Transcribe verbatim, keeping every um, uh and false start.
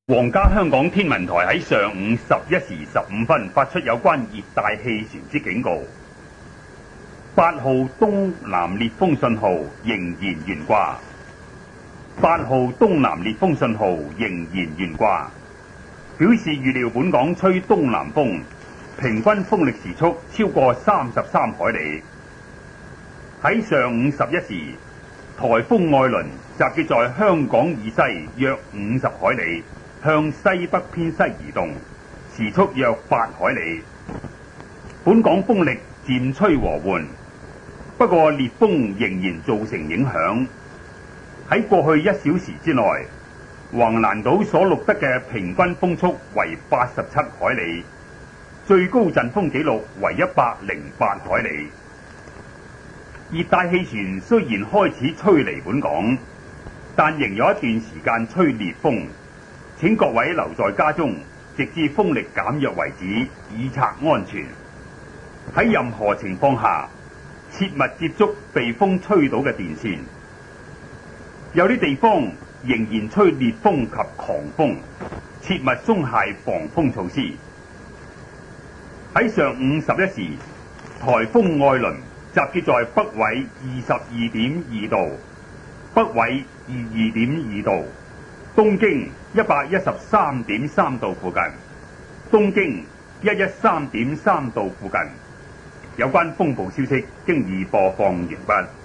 皇家香港天文台喺上午十一時十五分發出有關熱帶氣旋之警告。八號東南烈風信號仍然懸掛。八號東南烈風信號仍然懸掛，表示預料本港吹東南風，平均風力時速超過三十三海里。喺上午十一時，颱風愛倫集結在香港以西約五十海里，向西北偏西移動，時速約八海里。本港風力漸吹和緩，不過烈風仍然造成影響。喺過去一小時之內，橫瀾島所錄得嘅平均風速為八十七海里，最高陣風紀錄為一百零八海里。熱帶氣旋雖然開始吹離本港，但仍有一段時間吹烈風。請各位留在家中，直至風力減弱為止，以策安全。喺任何情況下，切勿接觸被風吹倒嘅電線。有啲地方仍然吹烈風及狂風，切勿鬆懈防風措施。喺上午十一時，颱風愛倫集結在北緯二十二點二度、北緯二二點二度、東經一百一十三點三度附近，東經一一三點三度附近。有關風暴消息經已播放完畢。